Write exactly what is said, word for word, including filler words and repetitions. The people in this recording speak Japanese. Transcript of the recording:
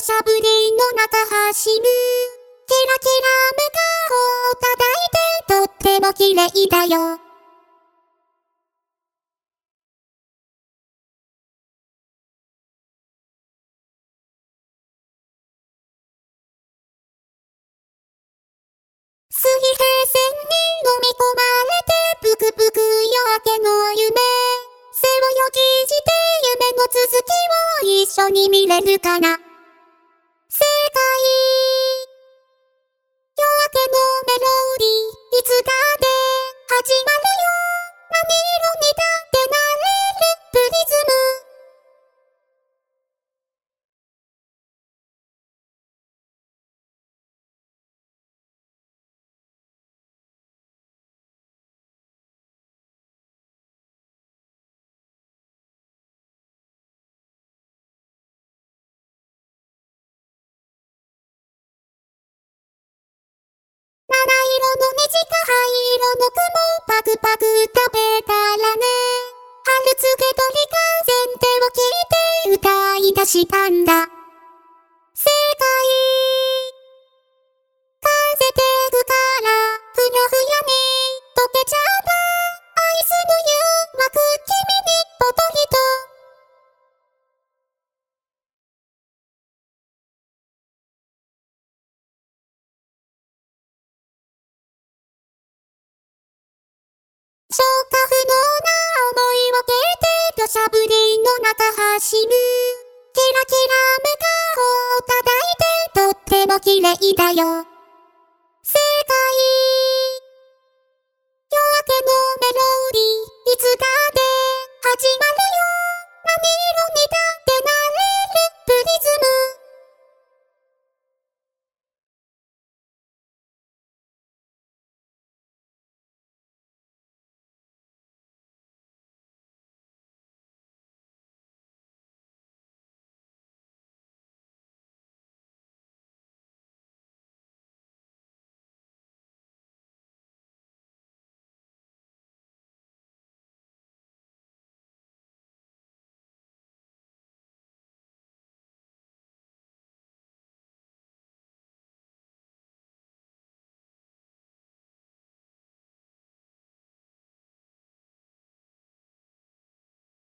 しゃぶりの中走る。キラキラ目顔を叩いてとっても綺麗だよ。水平線に飲み込まれてぷくぷく夜明けの夢。背をよじして夢の続きを一緒に見れるかな。世界夜明けのメロディーいつかで始まるよ。何色にだってなれるプリズム。七色の虹か灰色の雲パクパク食べたらね。春告げ鳥が前手を聞いて歌い出したんだ。世界風で吹くからふよふよに溶けちゃった。アイスの誘惑君にぽとりと。消化不能な思いを消えて土砂降りの中走る。キラキラ目顔を叩いてとっても綺麗だよ。